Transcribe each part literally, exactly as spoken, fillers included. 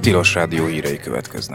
Tilos Rádió hírei következnek.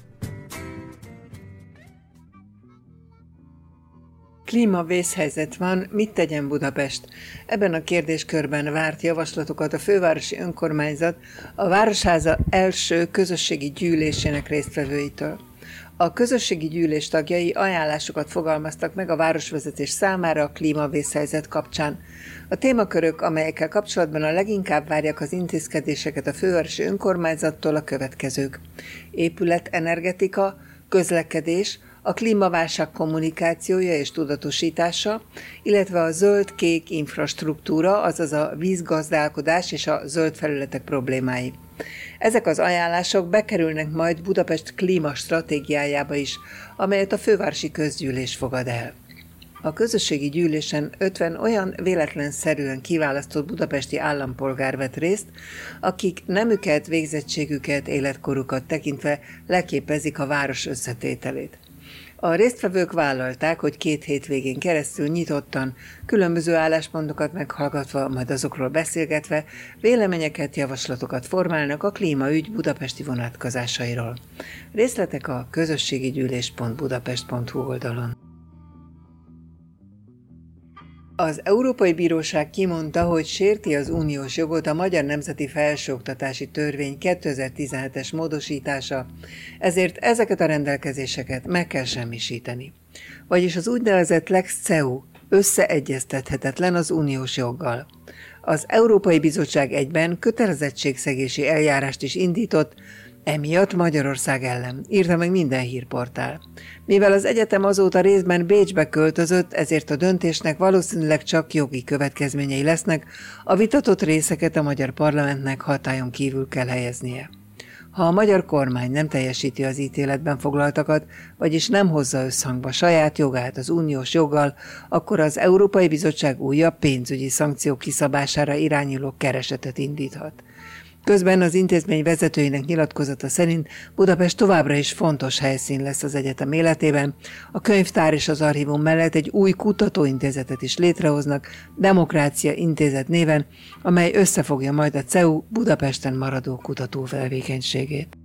Klímavészhelyzet van, mit tegyen Budapest? Ebben a kérdéskörben várt javaslatokat a fővárosi önkormányzat a Városháza első közösségi gyűlésének résztvevőitől. A közösségi gyűlés tagjai ajánlásokat fogalmaztak meg a városvezetés számára a klímavészhelyzet kapcsán. A témakörök, amelyekkel kapcsolatban a leginkább várják az intézkedéseket a fővárosi önkormányzattól, a következők: épületenergetika, közlekedés, a klímaválság kommunikációja és tudatosítása, illetve a zöld-kék infrastruktúra, azaz a vízgazdálkodás és a zöld felületek problémái. Ezek az ajánlások bekerülnek majd Budapest klímastratégiájába is, amelyet a fővárosi közgyűlés fogad el. A közösségi gyűlésen ötven olyan véletlenszerűen kiválasztott budapesti állampolgár vett részt, akik nemüket, végzettségüket, életkorukat tekintve leképezik a város összetételét. A résztvevők vállalták, hogy két hétvégén keresztül nyitottan, különböző álláspontokat meghallgatva, majd azokról beszélgetve, véleményeket, javaslatokat formálnak a klímaügy budapesti vonatkozásairól. Részletek a közösségigyűlés pont budapest pont hu oldalon. Az Európai Bíróság kimondta, hogy sérti az uniós jogot a Magyar Nemzeti Felsőoktatási Törvény kétezer-tizenhetes módosítása, ezért ezeket a rendelkezéseket meg kell semmisíteni. Vagyis az úgynevezett Lex cé e u összeegyeztethetetlen az uniós joggal. Az Európai Bizottság egyben kötelezettségszegési eljárást is indított, emiatt Magyarország ellen, írta meg minden hírportál. Mivel az egyetem azóta részben Bécsbe költözött, ezért a döntésnek valószínűleg csak jogi következményei lesznek, a vitatott részeket a magyar parlamentnek hatályon kívül kell helyeznie. Ha a magyar kormány nem teljesíti az ítéletben foglaltakat, vagyis nem hozza összhangba saját jogát az uniós joggal, akkor az Európai Bizottság újabb pénzügyi szankciók kiszabására irányuló keresetet indíthat. Közben az intézmény vezetőinek nyilatkozata szerint Budapest továbbra is fontos helyszín lesz az egyetem életében. A könyvtár és az archívum mellett egy új kutatóintézetet is létrehoznak, Demokrácia Intézet néven, amely összefogja majd a cé e u Budapesten maradó kutatótevékenységét.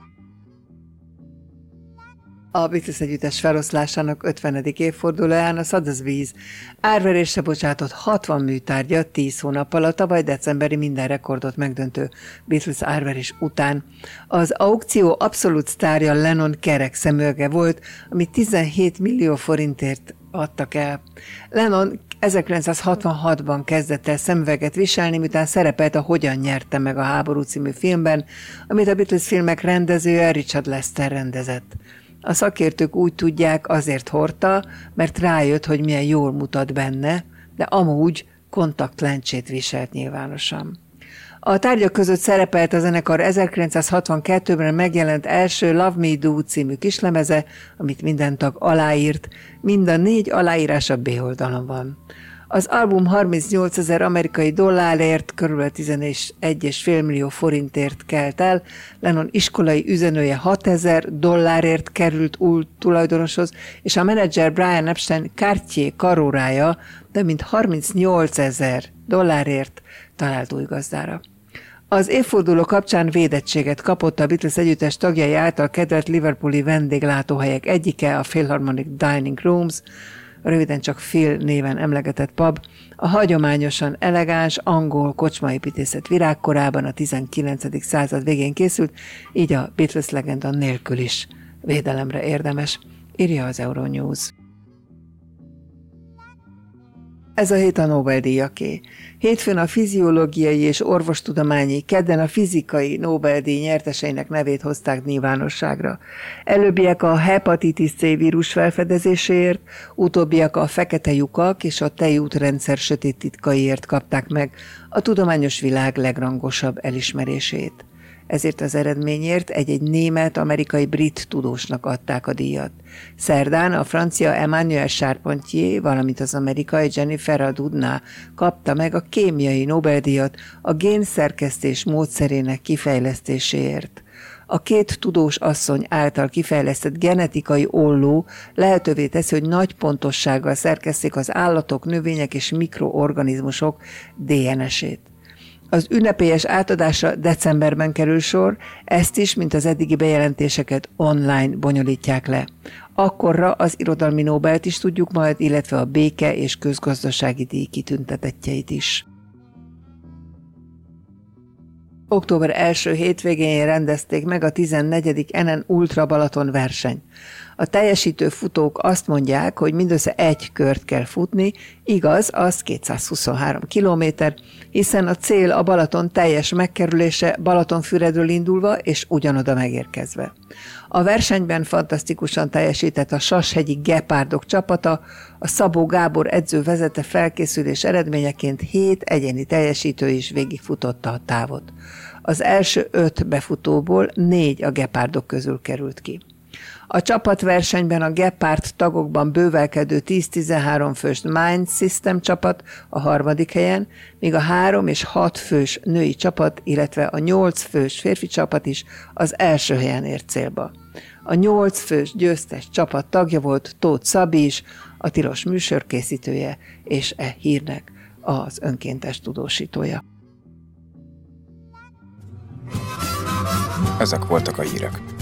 A Beatles együttes feloszlásának ötvenedik évfordulóján a Sotheby's árverésre bocsátott hatvan műtárgyat tíz hónappal a tavaly decemberi minden rekordot megdöntő Beatles árverés után. Az aukció abszolút sztárja Lennon kerek szemüvege volt, amit tizenhét millió forintért adtak el. Lennon ezerkilencszázhatvanhatban kezdett el szemüveget viselni, miután szerepelt a Hogyan nyerte meg a háború című filmben, amit a Beatles filmek rendezője Richard Lester rendezett. A szakértők úgy tudják, azért hordta, mert rájött, hogy milyen jól mutat benne, de amúgy kontaktlencsét viselt nyilvánosan. A tárgyak között szerepelt a zenekar ezerkilencszázhatvankettőben megjelent első Love Me Do című kislemeze, amit minden tag aláírt, mind a négy aláírás a B oldalon van. Az album harmincnyolcezer amerikai dollárért, kb. tizenegy egész öt millió forintért kelt el, Lennon iskolai üzenője hatezer dollárért került új tulajdonoshoz, és a menedzser Brian Epstein Cartier karórája több mint harmincnyolcezer dollárért talált új gazdára. Az évforduló kapcsán védettséget kapott a Beatles együttes tagjai által kedvelt liverpooli vendéglátóhelyek egyike, a Philharmonic Dining Rooms, röviden csak Phil néven emlegetett pub, a hagyományosan elegáns angol kocsmaépítészet virágkorában a tizenkilencedik század végén készült, így a Beatles legenda nélkül is védelemre érdemes, írja az Euronews. Ez a hét a Nobel-díjaké. Hétfőn a fiziológiai és orvostudományi, kedden a fizikai Nobel-díj nyerteseinek nevét hozták nyilvánosságra. Előbbiek a hepatitis C vírus felfedezéséért, utóbbiak a fekete lyukak és a tejútrendszer sötét titkaiért kapták meg a tudományos világ legrangosabb elismerését. Ezért az eredményért egy-egy német-amerikai-brit tudósnak adták a díjat. Szerdán a francia Emmanuel Charpentier, valamint az amerikai Jennifer Doudna kapta meg a kémiai Nobel-díjat a génszerkesztés módszerének kifejlesztéséért. A két tudós asszony által kifejlesztett genetikai olló lehetővé teszi, hogy nagy pontossággal szerkesztik az állatok, növények és mikroorganizmusok dé en esét. Az ünnepélyes átadásra decemberben kerül sor, ezt is, mint az eddigi bejelentéseket online bonyolítják le. Akkorra az irodalmi Nobelt is tudjuk majd, illetve a béke és közgazdasági díj kitüntetettjeit is. Október első hétvégén rendezték meg a tizennegyedik en en Ultra Balaton verseny. A teljesítő futók azt mondják, hogy mindössze egy kört kell futni, igaz, az kétszázhuszonhárom kilométer, hiszen a cél a Balaton teljes megkerülése Balatonfüredről indulva és ugyanoda megérkezve. A versenyben fantasztikusan teljesített a Sashegyi Gepárdok csapata, a Szabó Gábor edző vezette felkészülés eredményeként hét egyéni teljesítő is végigfutotta a távot. Az első öt befutóból négy a gepárdok közül került ki. A csapatversenyben a Gepard tagokban bővelkedő tíz-tizenhárom fős Mind System csapat a harmadik helyen, míg a három és hat fős női csapat, illetve a nyolc fős férfi csapat is az első helyen ért célba. A nyolc fős győztes csapat tagja volt Tóth Szabi is, a Tilos műsorkészítője, és e hírnek az önkéntes tudósítója. Ezek voltak a hírek.